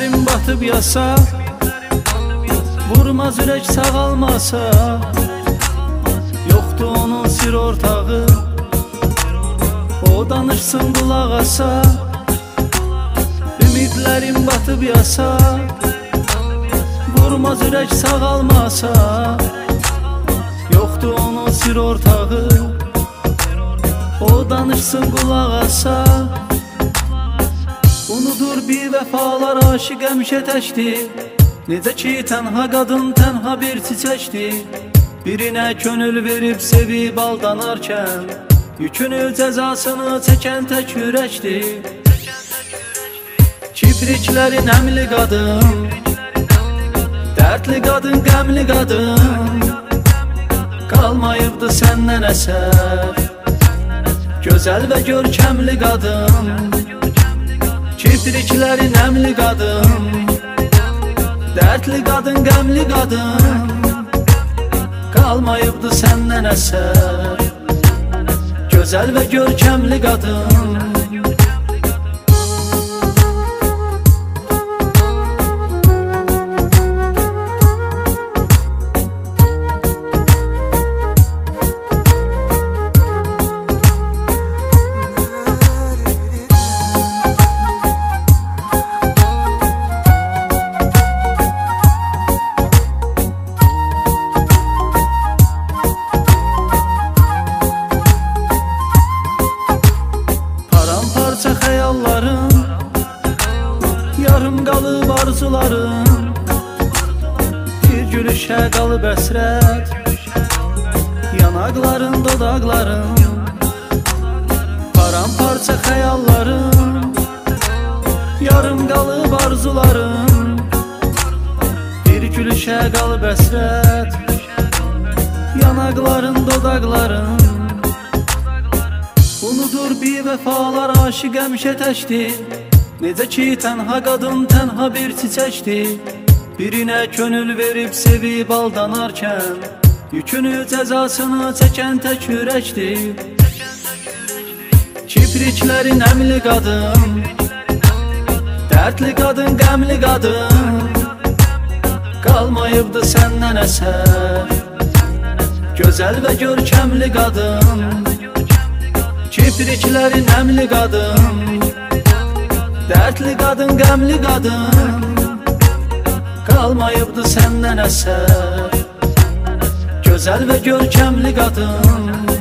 Ümidlərim batıb yasa, vurmaz ürək sağalmasa, yoxdur onun sir ortağı, o danışsın qulaq asa. Ümidlərim batıb yasa, vurmaz ürək sağalmasa, yoxdur onun sir ortağı, o danışsın qulaq asa. Unudur bir vəfalar aşiq həmişə təkdir, necə ki tənha qadın tənha bir çiçəkdir. Birinə könül verib sevib aldanarkən, yükünü cəzasını çəkən tək ürəkdir. Kipriklərin əmli qadın, dərdli qadın, qəmli qadın, qalmayıbdı səndən əsər, gözəl və görkəmli qadın. Kipriklərin əmli qadın, dərdli qadın, qəmli qadın, qalmayıbdı səndən əsər, gözəl və görkəmli qadın. Xəyallarım, yarım qalıb arzularım, bir gülüşə qalıb əsrət, yanaqların, dodaqların. Paramparça xəyallarım, yarım qalıb arzularım, bir gülüşə qalıb əsrət, yanaqların, dodaqların. Unudur bir vəfalar aşiq həmişə təkdir, necə ki tənha qadın tənha bir çiçəkdir. Birinə könül verib sevib aldanarkən, yükünü cəzasını çəkən tək ürəkdir. Kipriklərin əmli qadın, dərdli qadın, qəmli qadın, qalmayıbdı səndən əsər, gözəl və görkəmli qadın. Kipriklərin əmli qadın, dərdli qadın, qəmli qadın, qalmayıbdı səndən əsər, gözəl və görkəmli qadın.